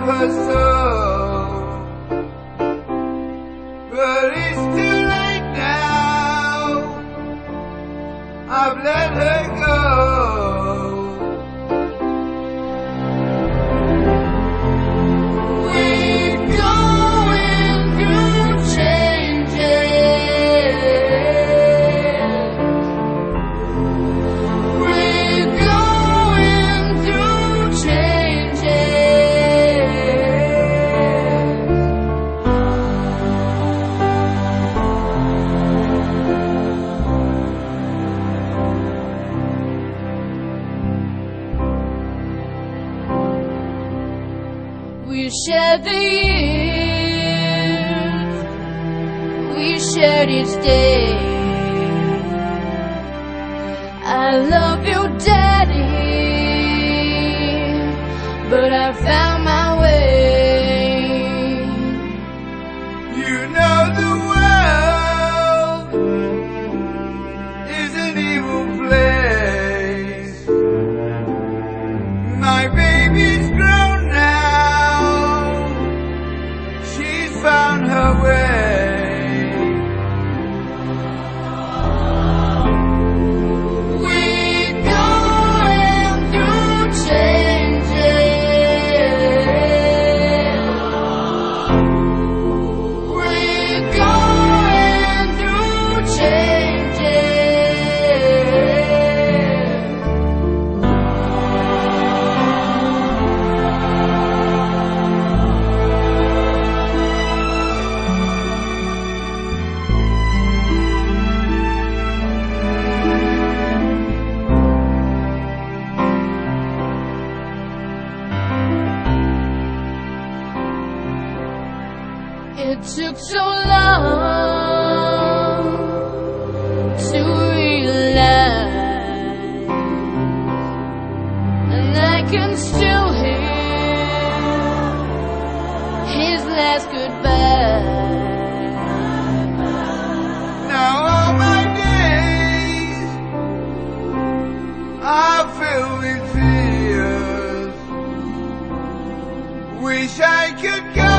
her soul. But it's too late now, I've let her go. We're going through changes. We're going through changes. We shared the years, we shared each day. I love you, Daddy, but I found my way. You know the world is an evil place. My baby's grown now, she's found her way. We're going through changes. We're going through It took so long to realize, and I can still hear his last goodbye. Now all my days are filled with fears. Wish I could go